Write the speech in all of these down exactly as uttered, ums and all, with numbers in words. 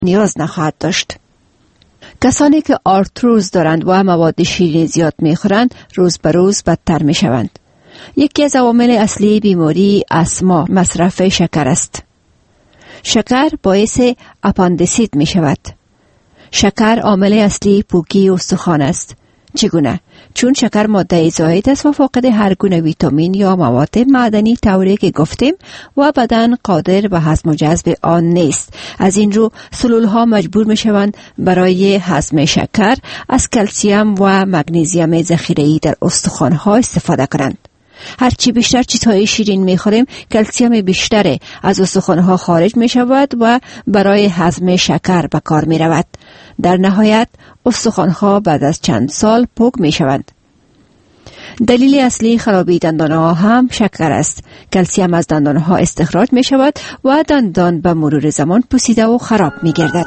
نیاز نخواهد داشت. کسانی که آرتروز دارند و مواد شیرین زیاد میخورند روز به روز بدتر میشوند. یکی از عوامل اصلی بیماری استما مصرف شکر است. شکر باعث اپاندیسیت می شود. شکر عامل اصلی پوکی استخوان است. چگونه؟ چون شکر ماده زائد است و فاقد هر گونه ویتامین یا مواد معدنی طوری که گفتیم و بدن قادر به هضم و جذب آن نیست. از این رو سلول ها مجبور می شوند برای هضم شکر از کلسیم و مگنیزیم ذخیره‌ای در استخوان ها استفاده کنند. هرچی بیشتر چیزهای شیرین میخوریم کلسیم بیشتر از استخوان‌ها خارج می شود و برای هضم شکر به کار می رود. در نهایت استخوان‌ها بعد از چند سال پوک می شوند. دلیل اصلی خرابی دندان‌ها هم شکر است. کلسیم از دندان‌ها استخراج می شود و دندان به مرور زمان پوسیده و خراب می گردد.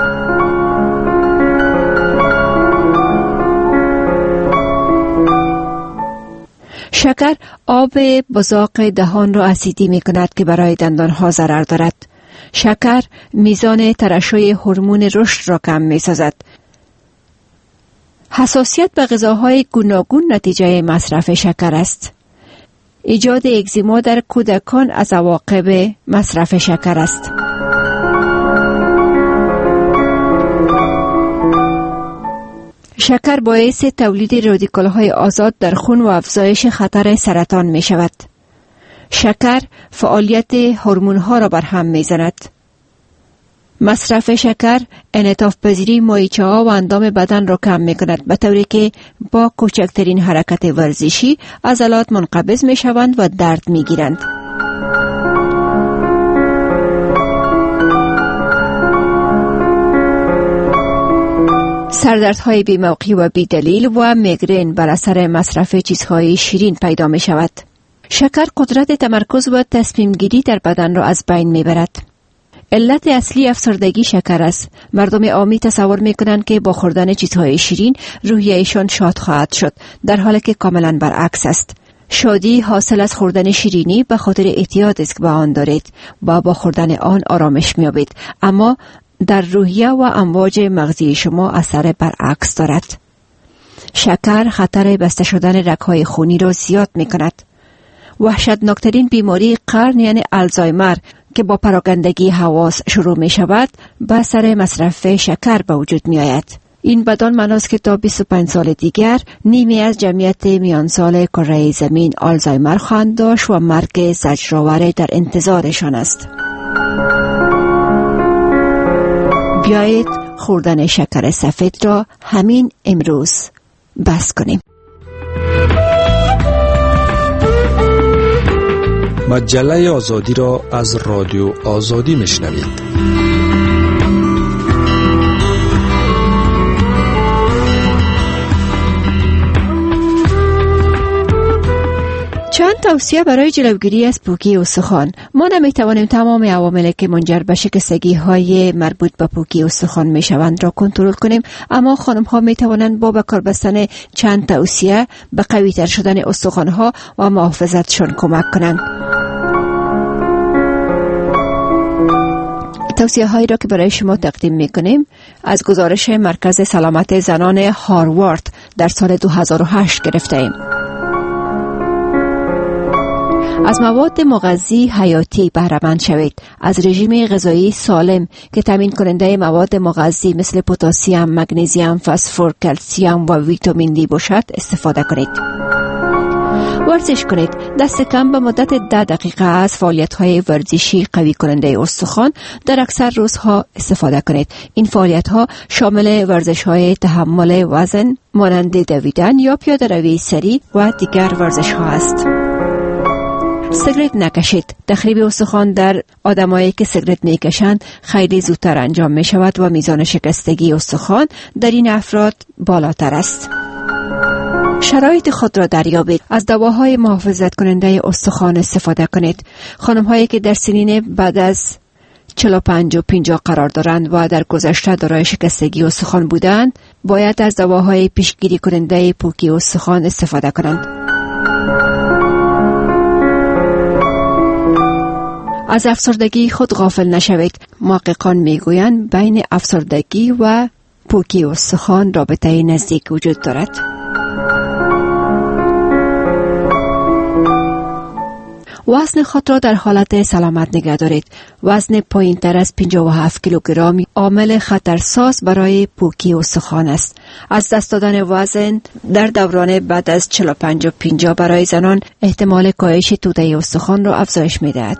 شکر آب بزاق دهان را اسیدی می کند که برای دندان ها ضرر دارد. شکر میزان ترشح هورمون رشد را کم می سازد. حساسیت به غذاهای گوناگون نتیجه مصرف شکر است. ایجاد اگزیما در کودکان از عواقب مصرف شکر است. شکر باعث تولید رادیکال‌های آزاد در خون و افزایش خطر سرطان می شود. شکر فعالیت هورمون‌ها را برهم می زند. مصرف شکر انعطاف پذیری مایچه‌ها و اندام بدن را کم می کند به طوری که با کوچکترین حرکت ورزشی عضلات منقبض می شوند و درد می گیرند. سردردهای بی‌موقع و بی‌دلیل و میگرن بر اثر مصرف چیزهای شیرین پیدا می شود. شکر قدرت تمرکز و تصمیم گیری در بدن را از بین می برد. علت اصلی افسردگی شکر است. مردم عامی تصور می کنند که با خوردن چیزهای شیرین روحیه‌شان شاد خواهد شد، در حالی که کاملا برعکس است. شادی حاصل از خوردن شیرینی به خاطر اعتیاد است که به آن دارید و با خوردن آن آرامش می یابید، اما در روحیه و امواج مغزی شما اثر برعکس دارد. شکر خطر بسته شدن رگ‌های خونی را زیاد می کند. وحشتناکترین بیماری قرن یعنی آلزایمر که با پراکندگی حواس شروع می شود به اثر مصرف شکر به وجود می آید. این بدان معناست که تا بیست و پنج سال دیگر نیمی از جمعیت میان سال کره زمین آلزایمر خواهند داشت و مرگ زجرآور در انتظارشان است. بیایید خوردن شکر سفید را همین امروز بس کنیم. مجله آزادی را از رادیو آزادی میشنوید. چند توصیه برای جلوگیری از پوکی استخوان. ما نمیتوانیم تمام عواملی که منجر به شکستگی های مربوط به پوکی استخوان میشوند را کنترل کنیم، اما خانم ها میتوانند با به کار بستن چند توصیه به قوی تر شدن استخوان ها و محافظتشان کمک کنند. توصیه هایی را که برای شما تقدیم میکنیم از گزارش مرکز سلامت زنان هاروارد در سال دو هزار و هشت گرفته ایم. از مواد مغذی حیاتی بهره مند شوید. از رژیم غذایی سالم که تامین کننده مواد مغذی مثل پتاسیم، مگنیزیم، فسفر، کلسیم و ویتامین دی باشد استفاده کنید. ورزش کنید. دست کم به مدت ده دقیقه از فعالیت‌های ورزشی قوی کننده استخوان در اکثر روزها استفاده کنید. این فعالیت‌ها شامل ورزش‌های تحمل وزن مانند دویدن یا پیاده‌روی سریع و دیگر ورزش‌ها است. سیگرت نکشید. تخریب استخوان در آدمایی که سیگرت میکشند خیلی زودتر انجام می شود و میزان شکستگی استخوان در این افراد بالاتر است. شرایط خود را دریابید. از دواهای محافظت کننده استخوان استفاده کنید. خانم هایی که در سنین بعد از چهل و پنج و پنجاه قرار دارند و در گذشته دارای شکستگی استخوان بودند باید از دواهای پیشگیری کننده پوکی استخوان استفاده کنند. از افسردگی خود غافل نشوید. محققان میگویند بین افسردگی و پوکی استخوان رابطه نزدیک وجود دارد. وزن خود را در حالت سلامت نگه دارید. وزن پایین تر از پنجاه و هفت کیلوگرم عامل خطرساز برای پوکی استخوان است. از دست دادن وزن در دوران بعد از چهل و پنج و پنجاه برای زنان احتمال کاهش توده استخوان را افزایش می‌دهد.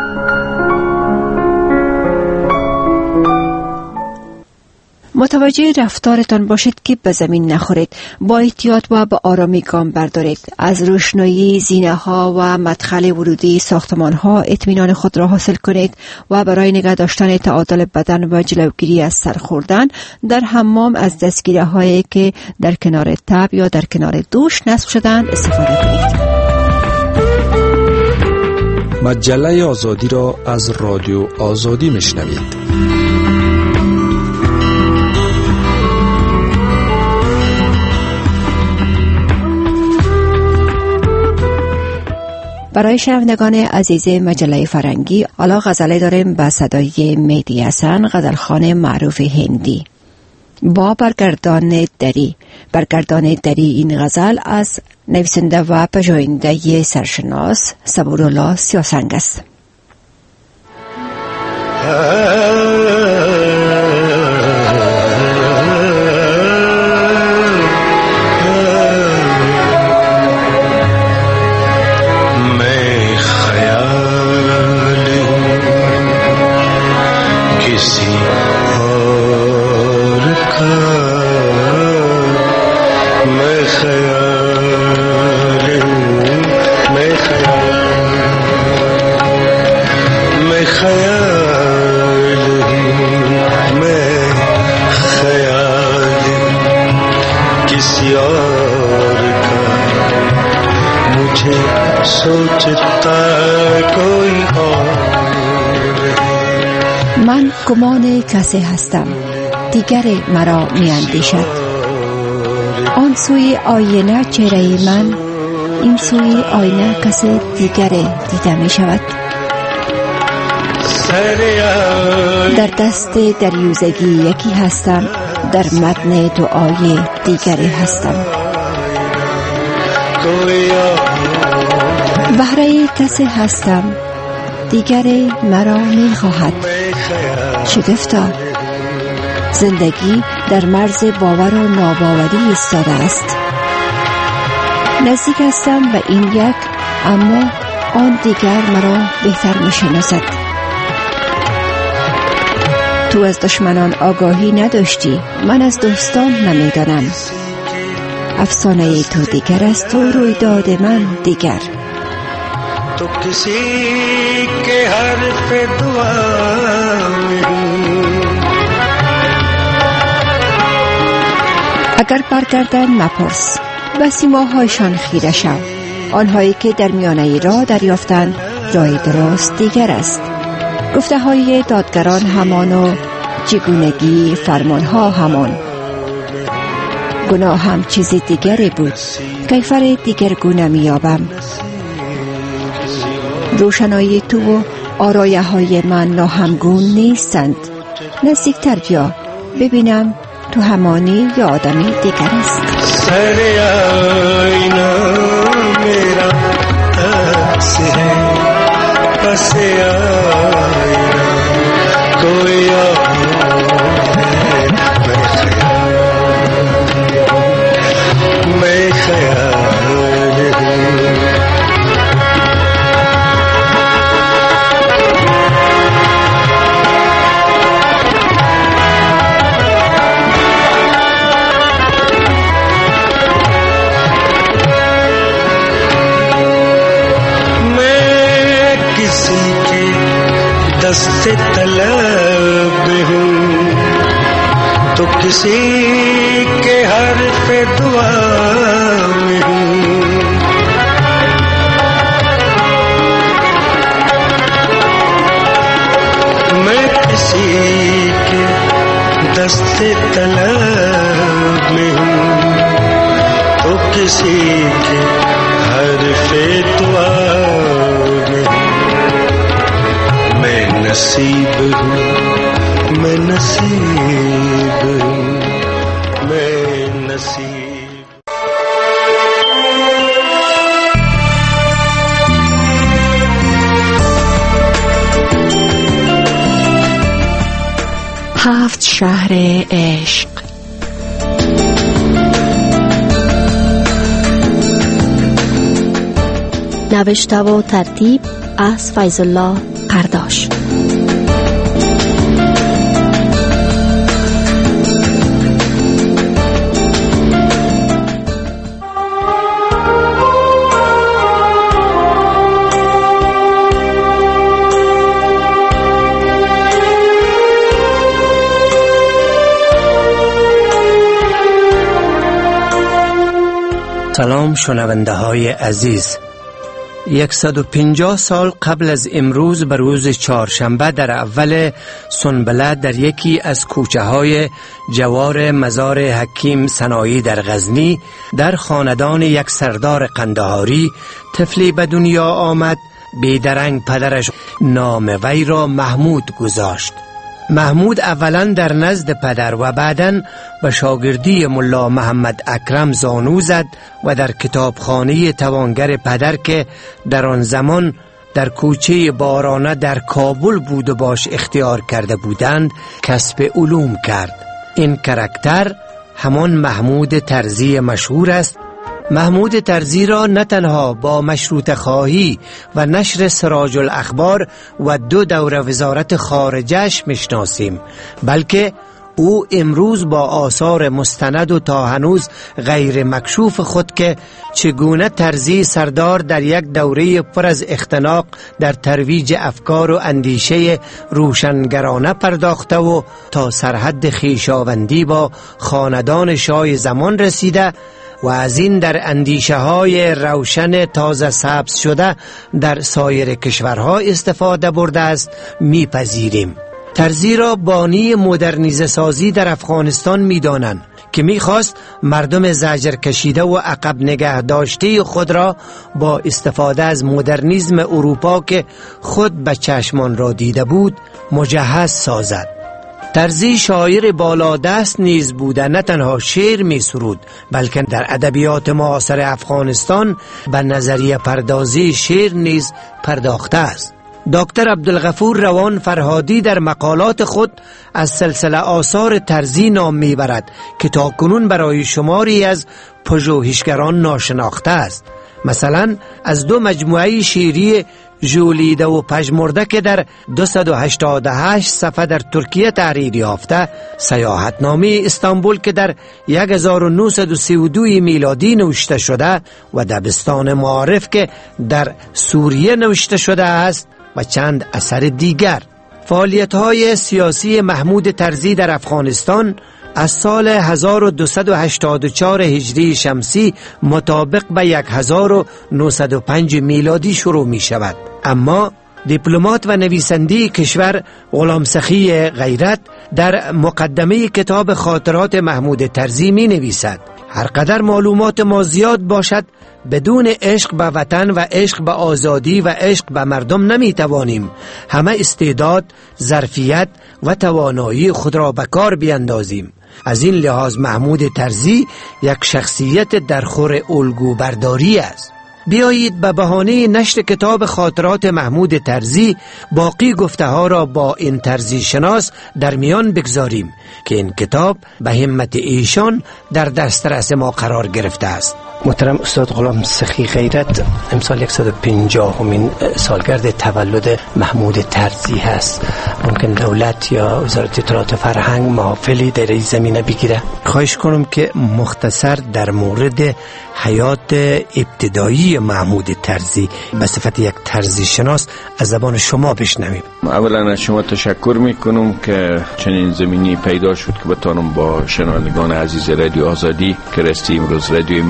متوجه رفتارتان باشید که به زمین نخورید. با احتیاط و به آرامی گام بردارید. از روشنایی زینه ها و مدخل ورودی ساختمان ها اطمینان خود را حاصل کنید و برای نگه داشتن تعادل بدن و جلوگیری از سر خوردن در حمام از دستگیره هایی که در کنار تب یا در کنار دوش نصب شدن استفاده کنید. مجله آزادی را از رادیو آزادی میشنوید. برای شنوندگان عزیز مجله فرنگی حالا غزله داریم به صدای مهدی حسن، غزلخوان معروف هندی. با برگردان دری. برگردان دری این غزل از نویسنده و پژوهنده سرشناس صبورالله سیاسنگ است. من گمان کسی هستم، دیگر مرا می اندیشد. آن سوی آینه چهره من، این سوی آینه کسی دیگر دیده می شود. در دست دریوزگی یکی هستم، در متن دعای دیگری هستم. بهره کسی هستم، دیگری مرا می خواهد. شگفتا، زندگی در مرز باور و ناباوری ایستاده است. نزدیک هستم به این یک، اما آن دیگر مرا بهتر می شناسد. تو از دشمنان آگاهی نداشتی، من از دوستان نمیدانم. افسانه تو دیگر است و رویداد من دیگر. تو کسی که حرف دعا اگر برگردن مپرس، بسی ماهایشان خیره شو. آنهایی که در میانه راه دریافتند راه درست دیگر است. گفته های دادگران همان و چگونگی فرمان ها همان. گناه هم چیز دیگری بود، کیفر دیگر گونه میابم. روشنایی تو و آرایه های من ناهمگون نیستند. نزدیکتر بیا ببینم تو همانی یا آدمی دیگر است. سر آینه میرا عکس ہے، پس آینه کوئی میں خیال ہوں. دست طلب ہوں تو کسی کے حرف دعا میں ہوں. میں کسی کے دست طلب میں ہوں تو کسی کے حرف دعا میں ہوں. नसीब हूँ मैं नसीब हूँ मैं नसीब। هفت شهر عشق. نوشته و ترتیب از فیض الله قرداش. سلام شنونده های عزیز. صد و پنجاه سال قبل از امروز به روز چهارشنبه در اول سنبله در یکی از کوچه های جوار مزار حکیم سنایی در غزنی در خاندان یک سردار قندهاری طفلی به دنیا آمد. بیدرنگ پدرش نام وی را محمود گذاشت. محمود اولا در نزد پدر و بعداً به شاگردی ملا محمد اکرم زانو زد و در کتابخانه توانگر پدر که در آن زمان در کوچه بارانه در کابل بود و باش اختیار کرده بودند کسب علوم کرد. این کاراکتر همان محمود ترزی مشهور است. محمود ترزی را نه تنها با مشروط خواهی و نشر سراج الاخبار و دو دوره وزارت خارجه‌اش میشناسیم، بلکه او امروز با آثار مستند و تا هنوز غیر مکشوف خود که چگونه ترزی سردار در یک دوره پر از اختناق در ترویج افکار و اندیشه روشنگرانه پرداخته و تا سرحد خویشاوندی با خاندان شاه زمان رسیده و از این در اندیشه های روشن تازه سبز شده در سایر کشورها استفاده برده است میپذیریم. ترزی را بانی مدرنیزه سازی در افغانستان میدانند که میخواست مردم زجر کشیده و عقب نگه داشته خود را با استفاده از مدرنیسم اروپا که خود به چشمان را دیده بود مجهز سازد. ترزی شاعر بالادست نیز بوده، نه تنها شعر می سرود بلکه در ادبیات معاصر افغانستان به نظریه پردازی شعر نیز پرداخته است. دکتر عبدالغفور روان فرهادی در مقالات خود از سلسله آثار ترزی نام میبرد که تاکنون برای شماری از پژوهشگران ناشناخته است. مثلا از دو مجموعه شعری ژولیده و پژمرده که در دویست و هشتاد و هشت صفحه در ترکیه تحریر یافته، سیاحتنامه استانبول که در هزار و نهصد و سی و دو میلادی نوشته شده و دبستان معارف که در سوریه نوشته شده است و چند اثر دیگر. فعالیت‌های سیاسی محمود ترزی در افغانستان از سال هزار و دویست و هشتاد و چهار هجری شمسی مطابق به هزار و نهصد و پنج میلادی شروع می شود. اما دیپلمات و نویسنده کشور غلام سخی غیرت در مقدمه کتاب خاطرات محمود ترزی می نویسد: هر قدر معلومات ما زیاد باشد بدون عشق به وطن و عشق به آزادی و عشق به مردم نمی توانیم همه استعداد، ظرفیت و توانایی خود را به کار بیندازیم. از این لحاظ محمود ترزی یک شخصیت درخور الگو برداری است. بیایید به بهانه نشر کتاب خاطرات محمود ترزی باقی گفته ها را با این ترزی شناس در میان بگذاریم که این کتاب به همت ایشان در دسترس ما قرار گرفته است. محترم استاد غلام سخی غیرت، امسال صد و پنجاهمین سالگرد تولد محمود ترزی هست. ممکن دولت یا وزارت اطلاعات فرهنگ محافلی در این زمینه بگیره؟ خواهش کنم که مختصر در مورد حیات ابتدایی محمود ترزی به صفت یک ترزی شناس از زبان شما بشنویم. اولا از شما تشکر میکنم که چنین زمینی پیدا شد که بتانم با شنوندگان عزیز رادیو آزادی که راستی امروز رادیو محبوبی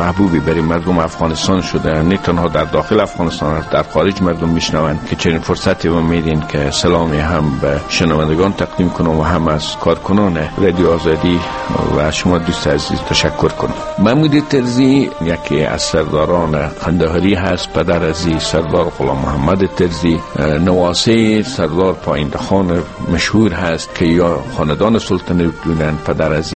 برای مردم افغانستان شده، نه تنها در داخل افغانستان، در خارج مردم میشنوند که چنین فرصتی و میدین که سلامی هم به شنوندگان تقدیم کنم و هم از کارکنان رادیو آزادی و از شما دوست عزیز تشکر کنم. محمود ترزی یکی از سرداران قندهاری هست، پدر عزیز سردار غلام محمد ترزی، نواسه سردار پاینده خان مشهور هست که یا خاندان سلطنت بودند. پدر عزیز